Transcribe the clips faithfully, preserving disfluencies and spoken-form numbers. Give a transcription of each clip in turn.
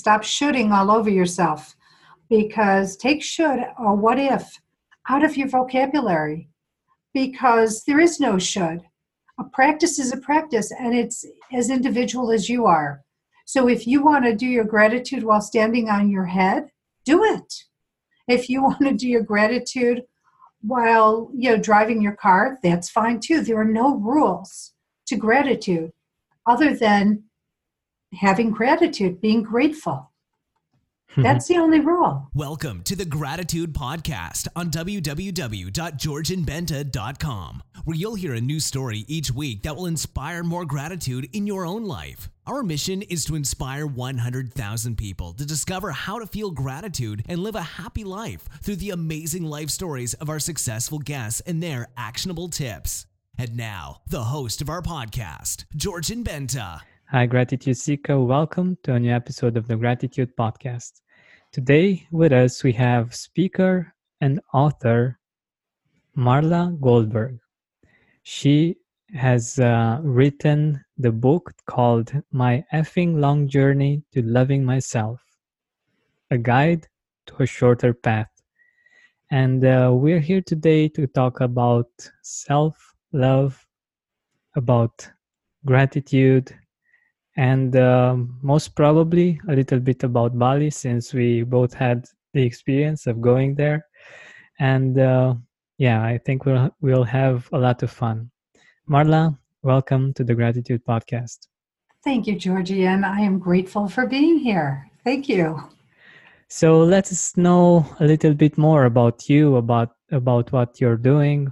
stop shoulding all over yourself, because take should or what if out of your vocabulary, because there is no should. A practice is a practice, and it's as individual as you are. So if you want to do your gratitude while standing on your head, do it. If you want to do your gratitude while, you know, driving your car, that's fine too. There are no rules to gratitude other than having gratitude, being grateful. That's the only rule. Welcome to the Gratitude Podcast on w w w dot george and benta dot com, where you'll hear a new story each week that will inspire more gratitude in your own life. Our mission is to inspire one hundred thousand people to discover how to feel gratitude and live a happy life through the amazing life stories of our successful guests and their actionable tips. And now, the host of our podcast, George and Benta. Hi, Gratitude Seeker. Welcome to a new episode of the Gratitude Podcast. Today with us, we have speaker and author Marla Goldberg. She has uh, written the book called My Effing Long Journey to Loving Myself, a guide to a shorter path. And uh, we're here today to talk about self-love, about gratitude, and um, most probably a little bit about Bali, since we both had the experience of going there. And uh, yeah, I think we'll we'll have a lot of fun. Marla, welcome to the Gratitude Podcast. Thank you, Georgie, and I am grateful for being here. Thank you. So let us know a little bit more about you, about about what you're doing.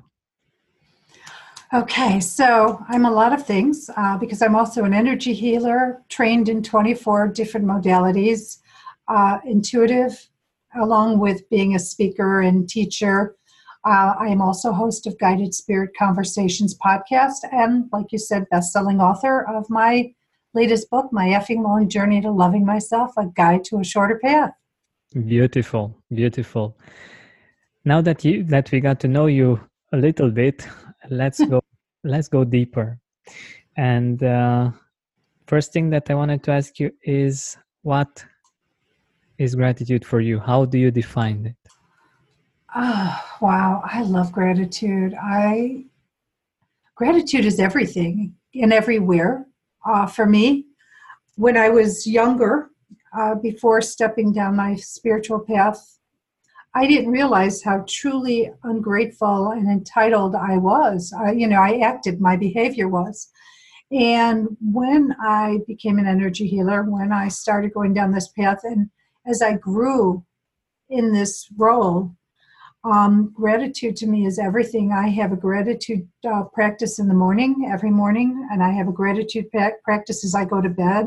Okay, so I'm a lot of things uh, because I'm also an energy healer, trained in twenty-four different modalities, uh, intuitive, along with being a speaker and teacher. Uh, I am also host of Guided Spirit Conversations podcast, and like you said, best-selling author of my latest book, My Effing Long Journey to Loving Myself, a guide to a shorter path. Beautiful, beautiful. Now that you that we got to know you a little bit, let's go let's go deeper. And uh, first thing that I wanted to ask you is, what is gratitude for you? How do you define it? Oh, wow. I love gratitude. I gratitude is everything and everywhere. Uh, for me, when I was younger, uh, before stepping down my spiritual path, I didn't realize how truly ungrateful and entitled I was. I, you know, I acted, my behavior was. And when I became an energy healer, when I started going down this path, and as I grew in this role, um, gratitude to me is everything. I have a gratitude uh, practice in the morning, every morning, and I have a gratitude practice as I go to bed.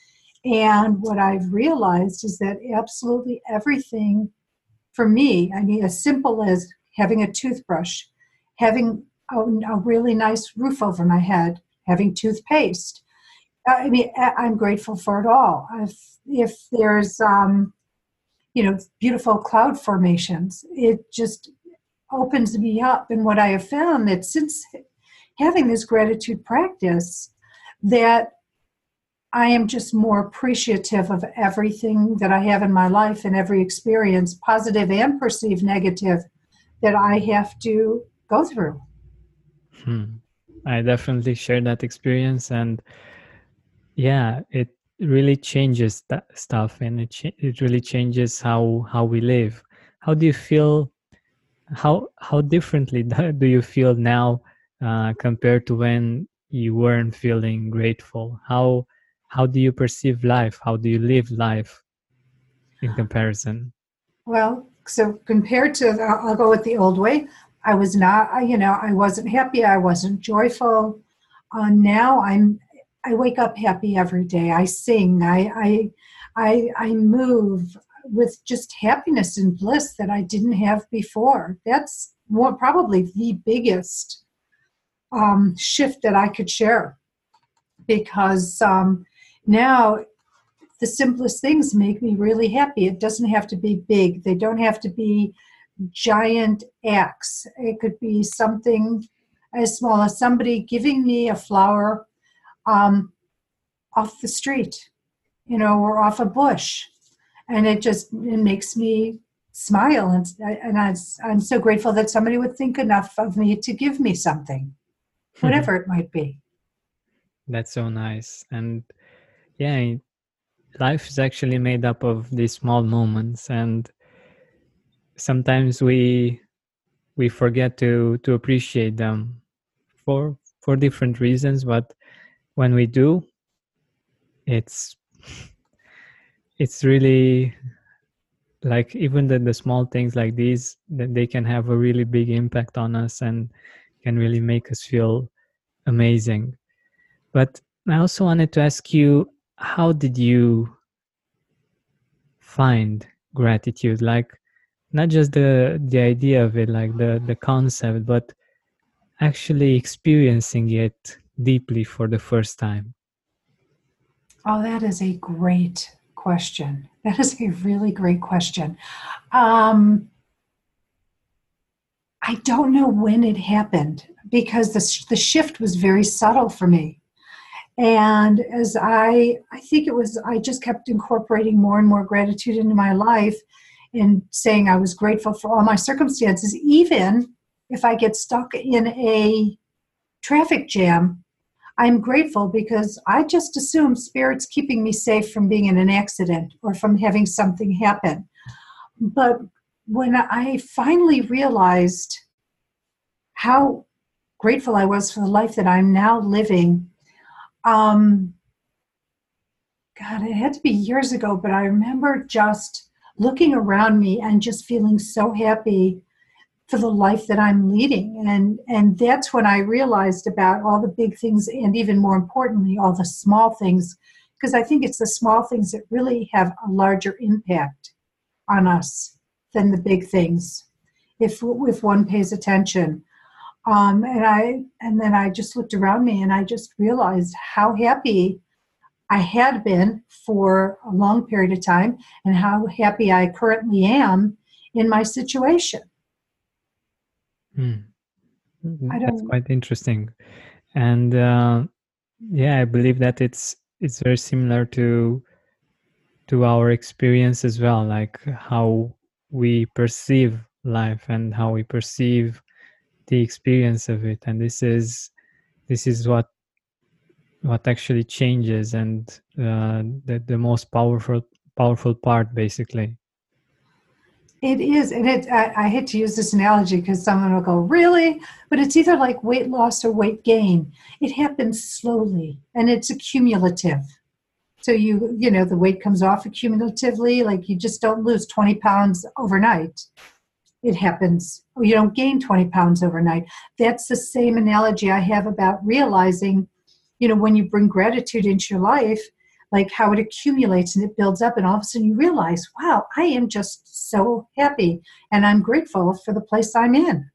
And what I've realized is that absolutely everything, for me, I mean, as simple as having a toothbrush, having a, a really nice roof over my head, having toothpaste. I mean, I'm grateful for it all. If, if there's, um, you know, beautiful cloud formations, it just opens me up. And what I have found that since having this gratitude practice, that I am just more appreciative of everything that I have in my life and every experience, positive and perceived negative, that I have to go through. Hmm. I definitely share that experience, and yeah, it really changes that stuff, and it ch- it really changes how how we live. How do you feel? How how differently do you feel now uh, compared to when you weren't feeling grateful? How How do you perceive life? How do you live life in comparison? Well, so compared to, I'll go with the old way. I was not, you know, I wasn't happy. I wasn't joyful. Uh, now I'm, I wake up happy every day. I sing. I, I, I, I move with just happiness and bliss that I didn't have before. That's more, probably the biggest um, shift that I could share, because um, now the simplest things make me really happy. It doesn't have to be big. They don't have to be giant acts. It could be something as small as somebody giving me a flower um, off the street, you know, or off a bush. And it just it makes me smile. And, and I, I'm so grateful that somebody would think enough of me to give me something, whatever it might be. That's so nice. And yeah, life is actually made up of these small moments, and sometimes we we forget to to appreciate them for for different reasons, but when we do, it's it's really like even the, the small things like these, that they can have a really big impact on us and can really make us feel amazing. But I also wanted to ask you, how did you find gratitude? Like, not just the the idea of it, like the the concept, but actually experiencing it deeply for the first time. Oh, that is a great question. That is a really great question. Um, I don't know when it happened because the, the shift was very subtle for me. And as I, I think it was, I just kept incorporating more and more gratitude into my life and saying I was grateful for all my circumstances, even if I get stuck in a traffic jam. I'm grateful because I just assume Spirit's keeping me safe from being in an accident or from having something happen. But when I finally realized how grateful I was for the life that I'm now living, um, God, it had to be years ago, but I remember just looking around me and just feeling so happy for the life that I'm leading. And, and that's when I realized about all the big things and even more importantly, all the small things, because I think it's the small things that really have a larger impact on us than the big things, if, if one pays attention. Um, and I and then I just looked around me and I just realized how happy I had been for a long period of time and how happy I currently am in my situation. Hmm. I That's don't. quite interesting. And uh, yeah, I believe that it's it's very similar to to our experience as well, like how we perceive life and how we perceive the experience of it. And this is this is what what actually changes, and uh, the the most powerful powerful part, basically. It is, and it. I, I hate to use this analogy because someone will go, "Really?" But it's either like weight loss or weight gain. It happens slowly, and it's accumulative. So you, you know, the weight comes off accumulatively. Like you just don't lose twenty pounds overnight. It happens. You don't gain twenty pounds overnight. That's the same analogy I have about realizing, you know, when you bring gratitude into your life, like how it accumulates and it builds up, and all of a sudden you realize, wow, I am just so happy and I'm grateful for the place I'm in.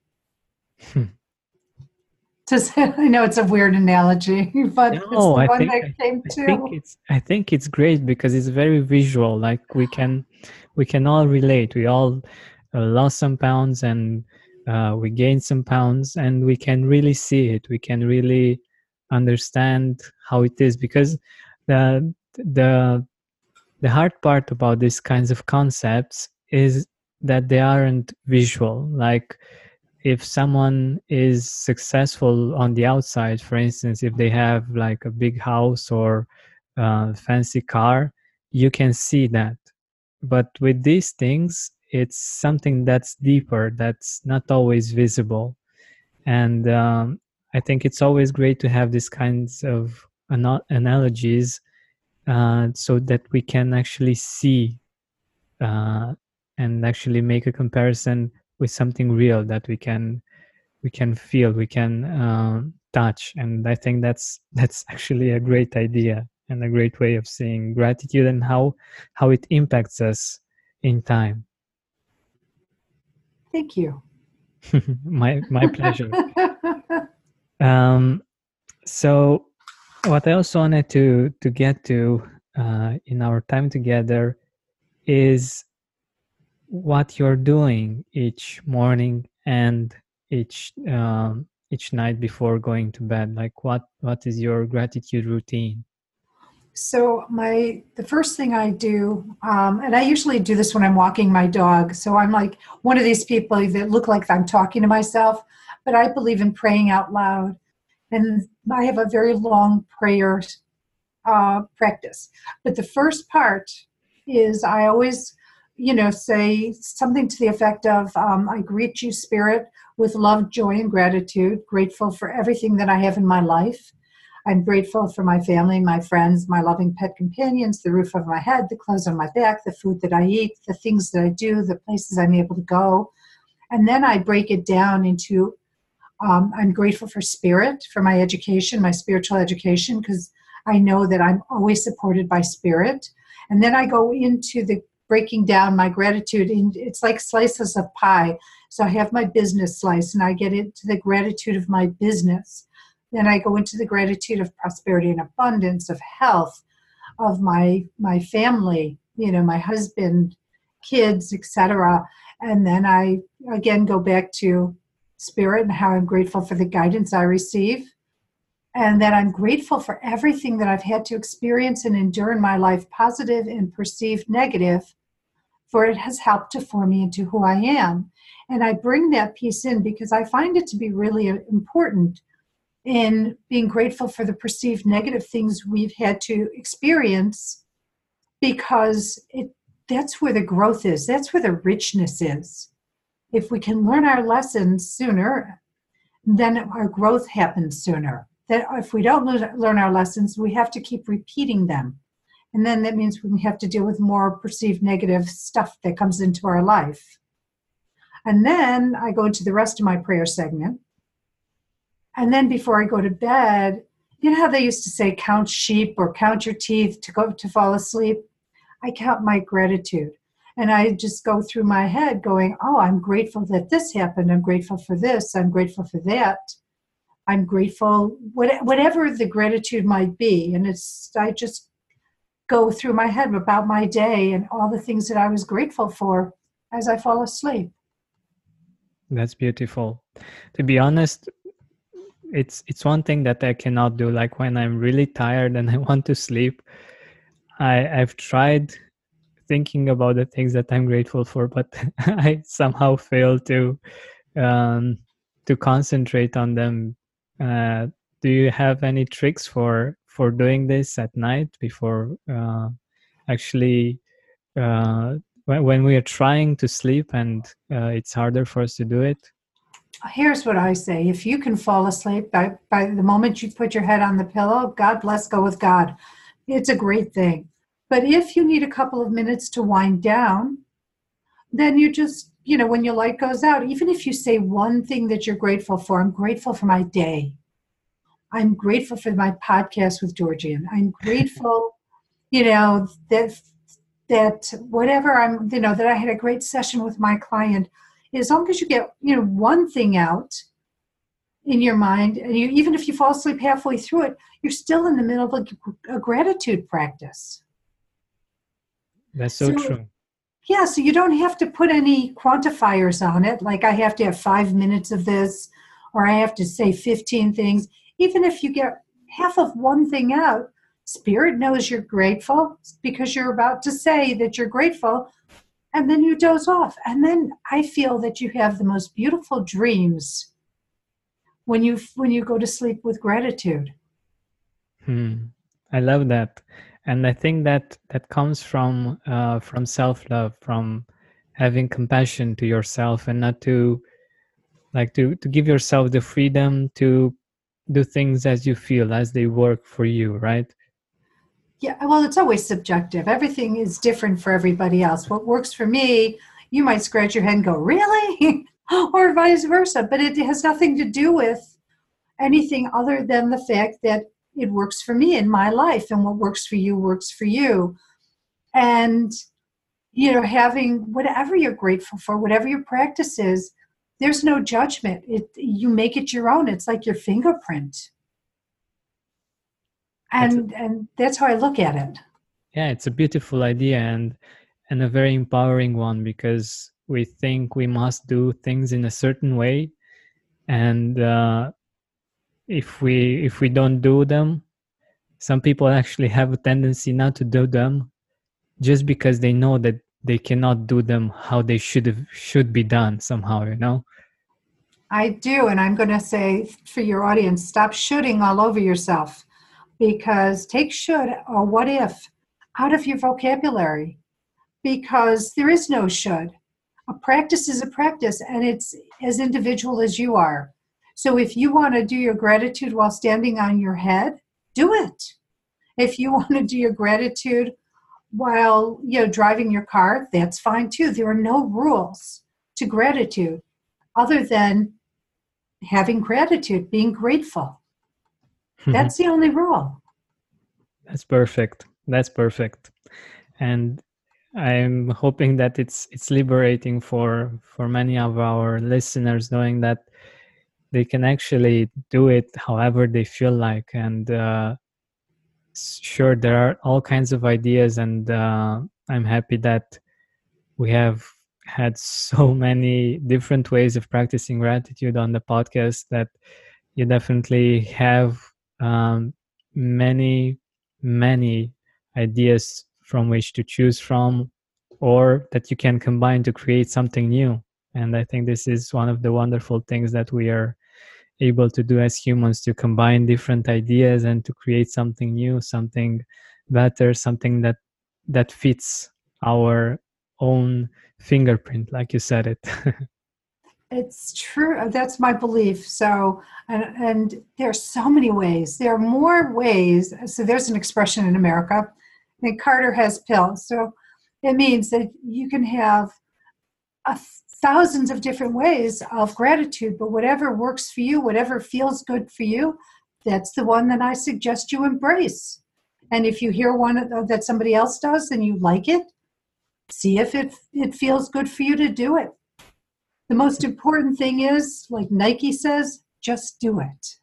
To say, I know it's a weird analogy, but it's No, the I one think that I, came I think to. it's I think it's great because it's very visual. Like we can we can all relate. We all uh, lost some pounds, and uh, we gained some pounds, and we can really see it. We can really understand how it is, because the the the hard part about these kinds of concepts is that they aren't visual. Like, if someone is successful on the outside, for instance, if they have like a big house or a fancy car, you can see that. But with these things, it's something that's deeper, that's not always visible. And um, I think it's always great to have these kinds of ana- analogies, uh, so that we can actually see, uh, and actually make a comparison with something real that we can we can feel, we can um, touch. And I think that's that's actually a great idea and a great way of seeing gratitude and how how it impacts us in time. Thank you. my my pleasure. um, so what I also wanted to to get to uh, in our time together is what you're doing each morning and each um, each night before going to bed. Like, what what is your gratitude routine? So my the first thing I do, um, and I usually do this when I'm walking my dog. So I'm like one of these people that look like I'm talking to myself, but I believe in praying out loud. And I have a very long prayer uh, practice. But the first part is I always, you know, say something to the effect of, um, I greet you, Spirit, with love, joy, and gratitude, grateful for everything that I have in my life. I'm grateful for my family, my friends, my loving pet companions, the roof over my head, the clothes on my back, the food that I eat, the things that I do, the places I'm able to go. And then I break it down into, um, I'm grateful for spirit, for my education, my spiritual education, because I know that I'm always supported by spirit. And then I go into the breaking down my gratitude. In, it's like slices of pie. So I have my business slice, and I get into the gratitude of my business. Then I go into the gratitude of prosperity and abundance, of health, of my my family, you know, my husband, kids, et cetera. And then I again go back to spirit and how I'm grateful for the guidance I receive. And that I'm grateful for everything that I've had to experience and endure in my life, positive and perceived negative, for it has helped to form me into who I am. And I bring that piece in because I find it to be really important in being grateful for the perceived negative things we've had to experience, because it that's where the growth is. That's where the richness is. If we can learn our lessons sooner, then our growth happens sooner. That if we don't learn our lessons, we have to keep repeating them. And then that means we have to deal with more perceived negative stuff that comes into our life. And then I go into the rest of my prayer segment. And then before I go to bed, you know how they used to say, count sheep or count your teeth to go to fall asleep? I count my gratitude. And I just go through my head going, oh, I'm grateful that this happened. I'm grateful for this. I'm grateful for that. I'm grateful, whatever the gratitude might be. And it's, I just go through my head about my day and all the things that I was grateful for as I fall asleep. That's beautiful. To be honest, it's it's one thing that I cannot do. Like when I'm really tired and I want to sleep, I, I've tried thinking about the things that I'm grateful for, but I somehow fail to um, to concentrate on them. Uh, do you have any tricks for for doing this at night before uh, actually uh, when, when we are trying to sleep and uh, it's harder for us to do it? Here's what I say. If you can fall asleep by, by the moment you put your head on the pillow, God bless, go with God. It's a great thing. But if you need a couple of minutes to wind down, then you just, you know, when your light goes out, even if you say one thing that you're grateful for, I'm grateful for my day. I'm grateful for my podcast with Georgian. I'm grateful, you know, that that whatever I'm, you know, that I had a great session with my client. As long as you get, you know, one thing out in your mind, and you, even if you fall asleep halfway through it, you're still in the middle of a, a gratitude practice. That's so, so true. Yeah, so you don't have to put any quantifiers on it, like I have to have five minutes of this, or I have to say fifteen things. Even if you get half of one thing out, Spirit knows you're grateful because you're about to say that you're grateful, and then you doze off. And then I feel that you have the most beautiful dreams when you when you go to sleep with gratitude. Hmm. I love that. And I think that that comes from uh, from self-love, from having compassion to yourself, and not to like to to give yourself the freedom to do things as you feel, as they work for you, right? Yeah, well, it's always subjective. Everything is different for everybody else. What works for me, you might scratch your head and go, really? Or vice versa. But it has nothing to do with anything other than the fact that it works for me in my life, and what works for you works for you. And, you know, having whatever you're grateful for, whatever your practice is, there's no judgment. It, you make it your own. It's like your fingerprint. And that's a, and that's how I look at it. Yeah, it's a beautiful idea and and a very empowering one, because we think we must do things in a certain way, and uh, if we if we don't do them, some people actually have a tendency not to do them just because they know that they cannot do them how they should have, should be done somehow, you know? I do, and I'm going to say for your audience, stop shoulding all over yourself, because take should or what if out of your vocabulary, because there is no should. A practice is a practice, and it's as individual as you are. So if you want to do your gratitude while standing on your head, do it. If you want to do your gratitude while, you know, driving your car, that's fine too. There are no rules to gratitude other than having gratitude, being grateful. That's the only rule. That's perfect. That's perfect. And I'm hoping that it's it's liberating for for many of our listeners, knowing that they can actually do it however they feel like. And uh, sure, there are all kinds of ideas, and uh, I'm happy that we have had so many different ways of practicing gratitude on the podcast, that you definitely have um, many, many ideas from which to choose from, or that you can combine to create something new. And I think this is one of the wonderful things that we are able to do as humans, to combine different ideas and to create something new, something better, something that that fits our own fingerprint, like you said it. It's true. That's my belief. So, and, and there's so many ways. There are more ways. So there's an expression in America, and Carter has pills. So it means that you can have a thousands of different ways of gratitude, but whatever works for you, whatever feels good for you, that's the one that I suggest you embrace. And if you hear one that somebody else does and you like it, see if it it feels good for you to do it. The most important thing is, like Nike says, just do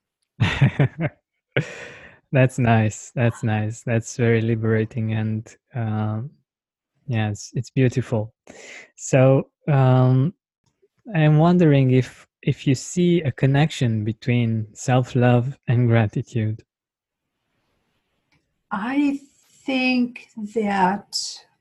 it. That's nice. That's nice. That's very liberating, and um, yeah, it's, it's beautiful. So um, I'm wondering if if you see a connection between self-love and gratitude. I think that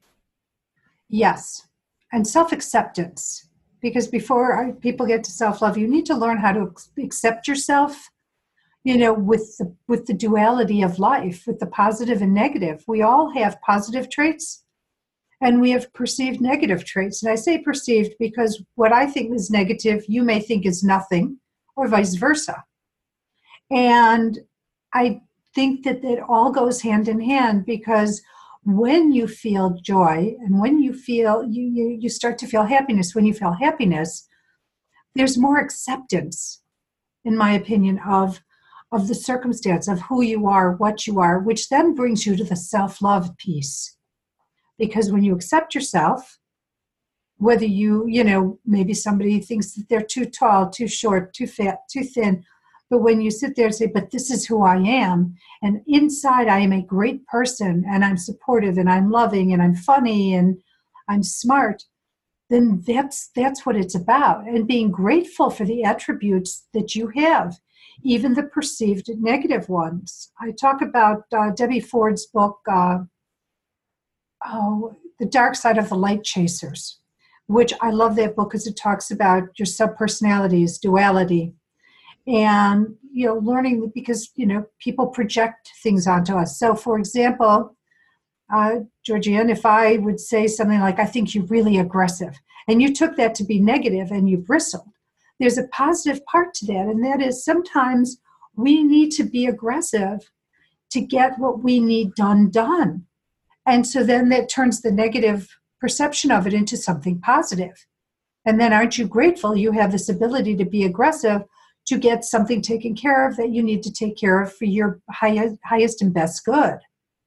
yes, and self-acceptance, because before I, people get to self-love, you need to learn how to accept yourself, you know, with the, with the duality of life, with the positive and negative. We all have positive traits and we have perceived negative traits. And I say perceived because what I think is negative, you may think is nothing, or vice versa. And I think that it all goes hand in hand, because when you feel joy and when you feel, you, you, you start to feel happiness, when you feel happiness, there's more acceptance, in my opinion, of, of the circumstance, of who you are, what you are, which then brings you to the self-love piece. Because when you accept yourself, whether you, you know, maybe somebody thinks that they're too tall, too short, too fat, too thin, but when you sit there and say, but this is who I am, and inside I am a great person, and I'm supportive, and I'm loving, and I'm funny, and I'm smart, then that's that's what it's about. And being grateful for the attributes that you have, even the perceived negative ones. I talk about uh, Debbie Ford's book, uh, oh, The Dark Side of the Light Chasers, which I love that book because it talks about your subpersonalities, duality. And, you know, learning, because, you know, people project things onto us. So, for example, uh, Georgianne, if I would say something like, I think you're really aggressive, and you took that to be negative and you bristled, there's a positive part to that. And that is, sometimes we need to be aggressive to get what we need done, done. And so then that turns the negative perception of it into something positive. And then aren't you grateful you have this ability to be aggressive to get something taken care of that you need to take care of for your highest, highest and best good.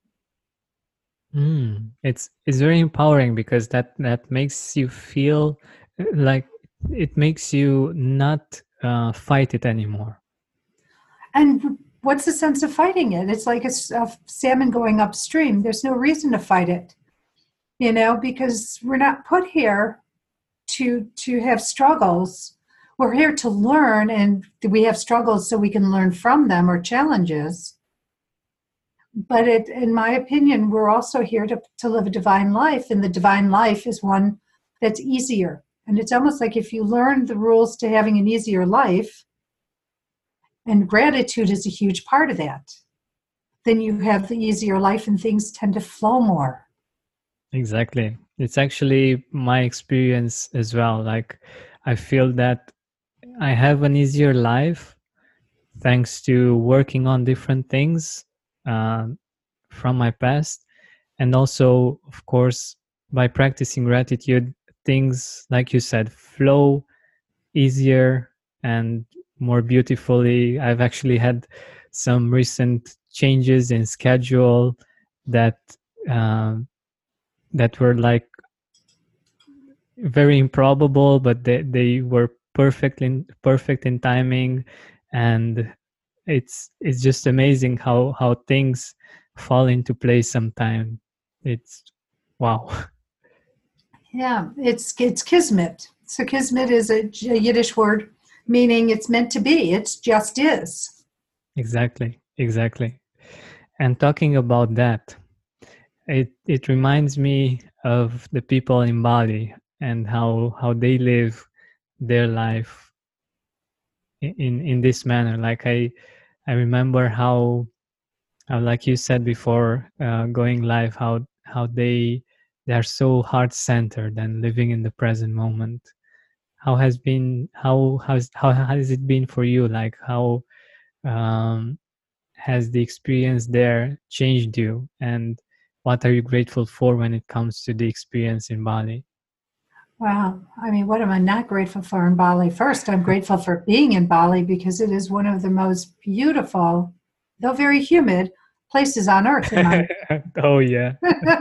Mm, it's it's very empowering, because that, that makes you feel like it makes you not uh, fight it anymore. And what's the sense of fighting it? It's like a, a salmon going upstream. There's no reason to fight it, you know, because we're not put here to to have struggles. We're here to learn, and we have struggles so we can learn from them, or challenges. But it, in my opinion, we're also here to, to live a divine life, and the divine life is one that's easier. And it's almost like if you learn the rules to having an easier life, and gratitude is a huge part of that, then you have the easier life and things tend to flow more. Exactly. It's actually my experience as well. Like, I feel that I have an easier life thanks to working on different things uh, from my past. And also, of course, by practicing gratitude, things, like you said, flow easier and more beautifully. I've actually had some recent changes in schedule that um, that were like very improbable, but they, they were perfect in perfect in timing, and it's it's just amazing how how things fall into place sometime. It's wow. Yeah, it's it's kismet. So kismet is a, a Yiddish word meaning it's meant to be. It just is. Exactly, exactly. And talking about that, it it reminds me of the people in Bali and how how they live their life in in this manner. Like I I remember how, how like you said before uh, going live, how how they they are so heart centered and living in the present moment. How has been how has how has it been for you? Like how um, has the experience there changed you, and what are you grateful for when it comes to the experience in Bali? Wow. I mean, what am I not grateful for in Bali? First, I'm grateful for being in Bali because it is one of the most beautiful, though very humid, places on earth, in my Oh yeah.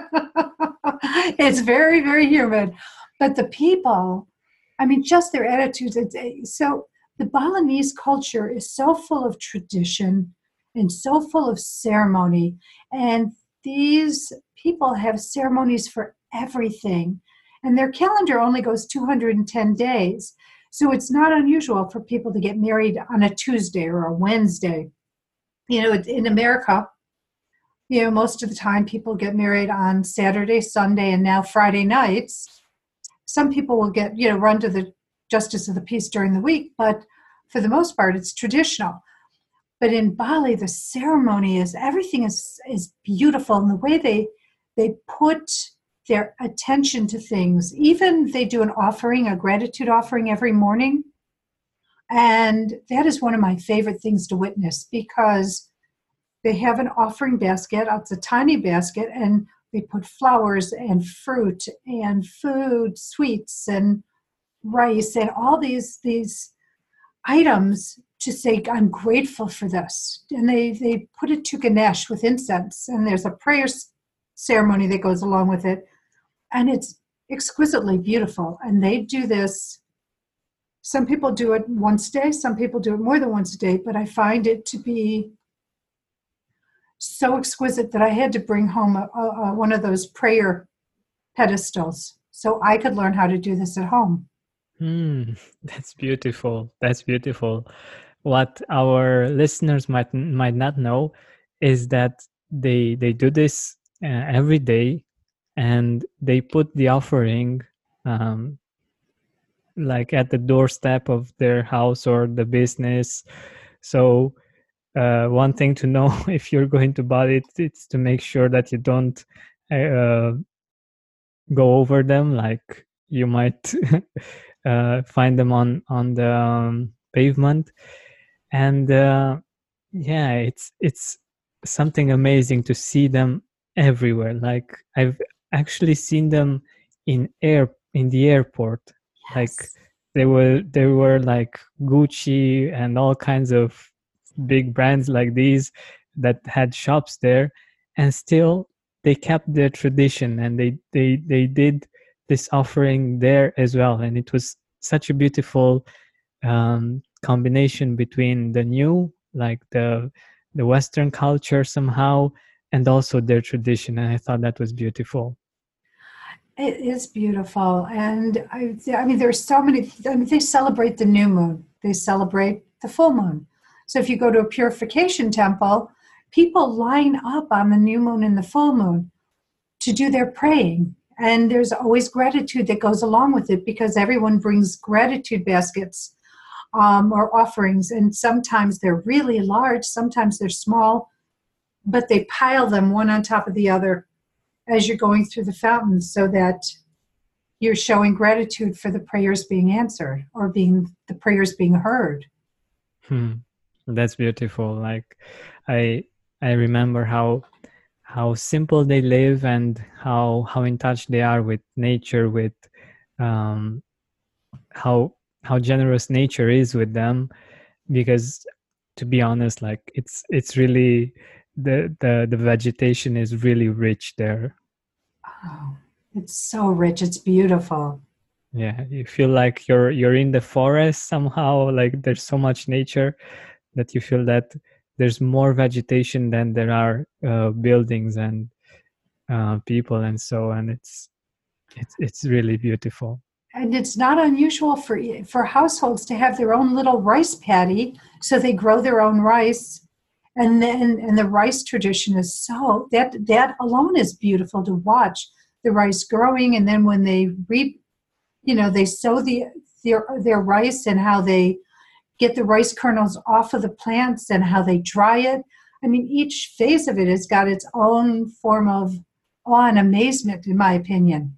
It's very, very humid. But the people, I mean, just their attitudes. It's, so the Balinese culture is so full of tradition and so full of ceremony. And these people have ceremonies for everything. And their calendar only goes two hundred ten days. So it's not unusual for people to get married on a Tuesday or a Wednesday. You know, in America, you know, most of the time people get married on Saturday, Sunday, and now Friday nights. Some people will get, you know, run to the justice of the peace during the week, but for the most part, it's traditional. But in Bali, the ceremony is, everything is is beautiful, and the way they they put their attention to things. Even they do an offering, a gratitude offering every morning, and that is one of my favorite things to witness because they have an offering basket. It's a tiny basket, and they put flowers and fruit and food, sweets and rice and all these these items to say, I'm grateful for this. And they, they put it to Ganesh with incense, and there's a prayer ceremony that goes along with it. And it's exquisitely beautiful. And they do this. Some people do it once a day. Some people do it more than once a day. But I find it to be so exquisite that I had to bring home a, a, one of those prayer pedestals so I could learn how to do this at home. Mm, that's beautiful. That's beautiful. What our listeners might might not know is that they they do this uh, every day, and they put the offering um, like at the doorstep of their house or the business. So uh, one thing to know if you're going to buy it, it's to make sure that you don't uh, go over them. Like you might uh, find them on on the um, pavement, and uh, yeah, it's it's something amazing to see them everywhere. Like I've actually seen them in air in the airport. Yes. Like they were they were like Gucci and all kinds of big brands like these that had shops there, and still they kept their tradition, and they they they did this offering there as well. And it was such a beautiful um, combination between the new, like the the Western culture somehow, and also their tradition. And I thought that was beautiful. It is beautiful. And I, I mean, there's so many, I mean, they celebrate the new moon. They celebrate the full moon. So if you go to a purification temple, people line up on the new moon and the full moon to do their praying. And there's always gratitude that goes along with it because everyone brings gratitude baskets um, or offerings. And sometimes they're really large, sometimes they're small, but they pile them one on top of the other as you're going through the fountain so that you're showing gratitude for the prayers being answered or being the prayers being heard. Hmm. That's beautiful. Like I I remember how how simple they live and how how in touch they are with nature, with um, how how generous nature is with them. Because to be honest, like it's it's really the the the vegetation is really rich there. Oh, it's so rich. It's beautiful. Yeah, you feel like you're you're in the forest somehow. Like there's so much nature that you feel that there's more vegetation than there are uh, buildings and uh, people and so on. It's it's it's really beautiful. And it's not unusual for for households to have their own little rice paddy, so they grow their own rice, and then and the rice tradition is so that that alone is beautiful to watch the rice growing, and then when they reap, you know, they sow the their their rice and how they get the rice kernels off of the plants and how they dry it. I mean, each phase of it has got its own form of awe and amazement, in my opinion.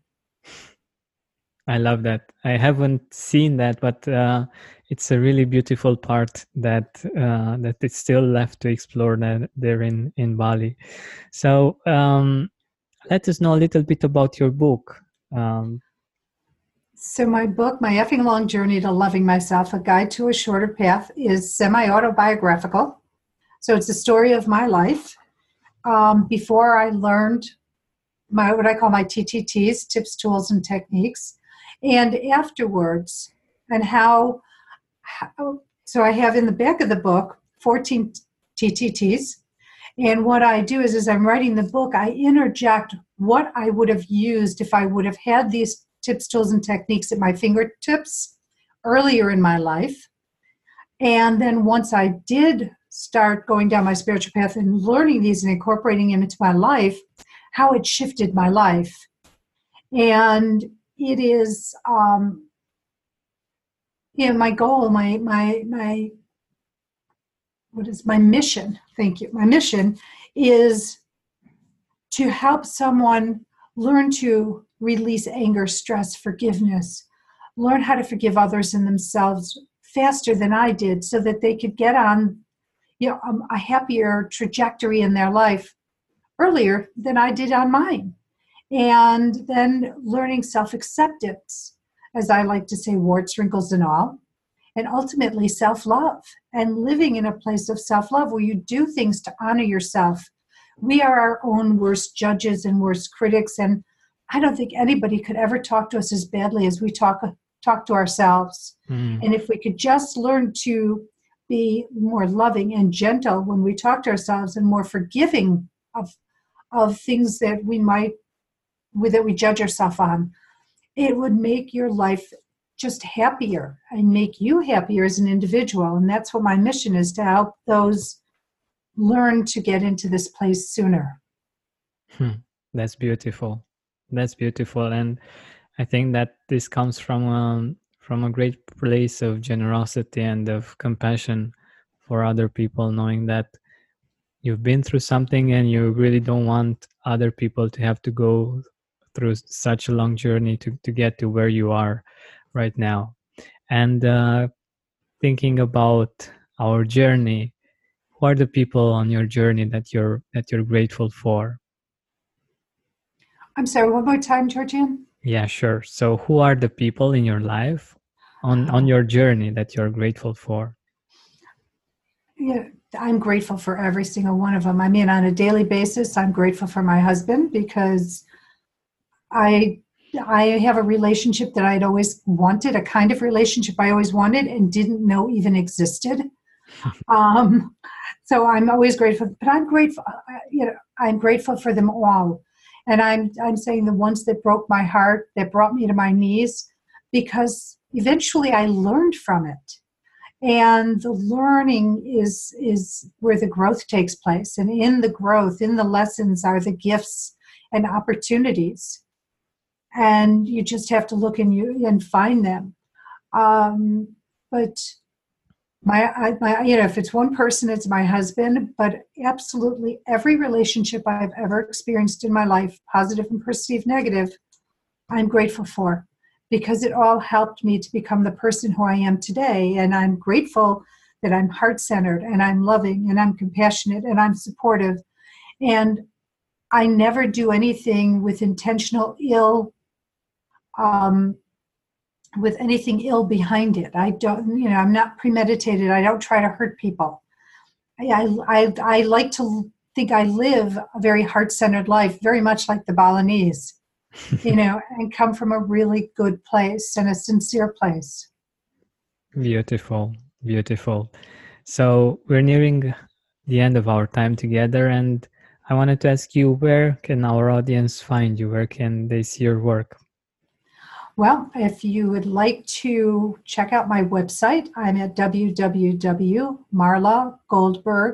I love that. I haven't seen that, but uh, it's a really beautiful part that uh, that it's still left to explore that there in, in Bali. So um, let us know a little bit about your book. Um, So my book, My Effing Long Journey to Loving Myself, A Guide to a Shorter Path, is semi-autobiographical. So it's the story of my life. Um, before I learned my what I call my T T Ts, tips, tools, and techniques, and afterwards, and how, how so I have in the back of the book fourteen T T Ts. And what I do is, as I'm writing the book, I interject what I would have used if I would have had these tips, tools, and techniques at my fingertips earlier in my life. And then once I did start going down my spiritual path and learning these and incorporating them into my life, how it shifted my life. And it is, um, you know, my goal, my, my, my, what is my mission? Thank you. My mission is to help someone learn to release anger, stress, forgiveness, learn how to forgive others and themselves faster than I did so that they could get on, you know, um, a happier trajectory in their life earlier than I did on mine. And then learning self-acceptance, as I like to say, warts, wrinkles, and all, and ultimately self-love and living in a place of self-love where you do things to honor yourself. We are our own worst judges and worst critics, and I don't think anybody could ever talk to us as badly as we talk talk to ourselves. Mm. And if we could just learn to be more loving and gentle when we talk to ourselves and more forgiving of of things that we might that we judge ourselves on, it would make your life just happier and make you happier as an individual. And that's what my mission is, to help those learn to get into this place sooner. Hmm. That's beautiful. That's beautiful. And I think that this comes from um, from a great place of generosity and of compassion for other people, knowing that you've been through something and you really don't want other people to have to go through such a long journey to, to get to where you are right now. And uh, thinking about our journey, who are the people on your journey that you're that you're grateful for? I'm sorry, one more time, Georgian? Yeah, sure. So who are the people in your life on, on your journey that you're grateful for? Yeah, I'm grateful for every single one of them. I mean, on a daily basis, I'm grateful for my husband because I I have a relationship that I'd always wanted, a kind of relationship I always wanted and didn't know even existed. um, so I'm always grateful, but I'm grateful, you know, I'm grateful for them all. And I'm I'm saying the ones that broke my heart, that brought me to my knees, because eventually I learned from it. And the learning is is where the growth takes place. And in the growth, in the lessons, are the gifts and opportunities. And you just have to look and you and find them. Um, but my, I, my, you know, if it's one person, it's my husband. But absolutely every relationship I've ever experienced in my life, positive and perceived negative, I'm grateful for, because it all helped me to become the person who I am today. And I'm grateful that I'm heart-centered and I'm loving and I'm compassionate and I'm supportive. And I never do anything with intentional ill, um, with anything ill behind it. I don't, you know, I'm not premeditated. I don't try to hurt people. I, I, I like to think I live a very heart-centered life, very much like the Balinese. You know, and come from a really good place and a sincere place. Beautiful, beautiful. So we're nearing the end of our time together, and I wanted to ask you, where can our audience find you? Where can they see your work? Well, if you would like to check out my website, I'm at w w w dot marla goldberg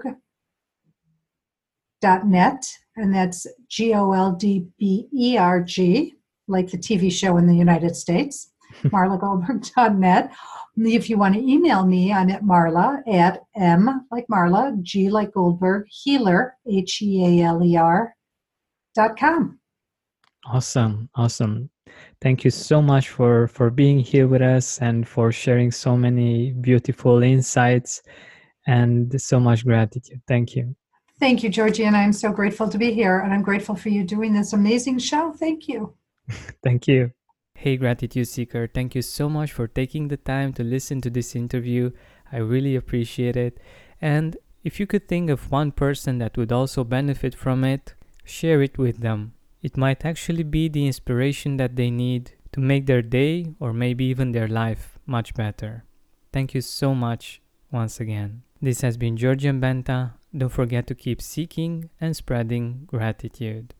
dot net, and that's G O L D B E R G, like the T V show in the United States, marla goldberg dot net. If you want to email me, I'm at Marla at M like Marla, G like Goldberg, Healer, H E A L E R, dot com. Awesome, awesome. Thank you so much for, for being here with us and for sharing so many beautiful insights and so much gratitude. Thank you. Thank you, Georgie, and I'm so grateful to be here, and I'm grateful for you doing this amazing show. Thank you. Thank you. Hey, Gratitude Seeker, thank you so much for taking the time to listen to this interview. I really appreciate it. And if you could think of one person that would also benefit from it, share it with them. It might actually be the inspiration that they need to make their day or maybe even their life much better. Thank you so much once again. This has been Georgian Benta. Don't forget to keep seeking and spreading gratitude.